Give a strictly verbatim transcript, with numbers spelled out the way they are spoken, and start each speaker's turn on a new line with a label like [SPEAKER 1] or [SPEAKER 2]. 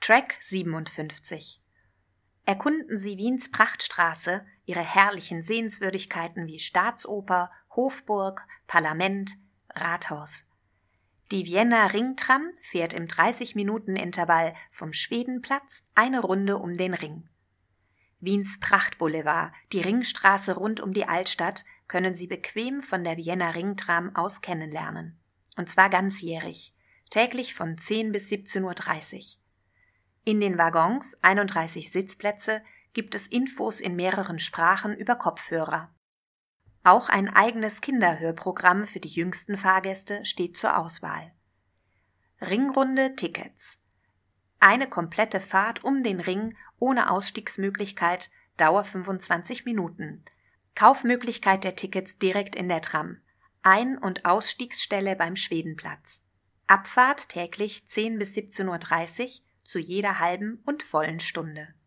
[SPEAKER 1] Track siebenundfünfzig. Erkunden Sie Wiens Prachtstraße, ihre herrlichen Sehenswürdigkeiten wie Staatsoper, Hofburg, Parlament, Rathaus. Die Vienna Ringtram fährt im dreißig-Minuten-Intervall vom Schwedenplatz eine Runde um den Ring. Wiens Prachtboulevard, die Ringstraße rund um die Altstadt, können Sie bequem von der Vienna Ringtram aus kennenlernen. Und zwar ganzjährig, täglich von zehn bis siebzehn Uhr dreißig. In den Waggons, einunddreißig Sitzplätze, gibt es Infos in mehreren Sprachen über Kopfhörer. Auch ein eigenes Kinderhörprogramm für die jüngsten Fahrgäste steht zur Auswahl. Ringrunde Tickets. Eine komplette Fahrt um den Ring ohne Ausstiegsmöglichkeit, Dauer fünfundzwanzig Minuten. Kaufmöglichkeit der Tickets direkt in der Tram. Ein- und Ausstiegsstelle beim Schwedenplatz. Abfahrt täglich zehn bis siebzehn Uhr dreißig zu jeder halben und vollen Stunde.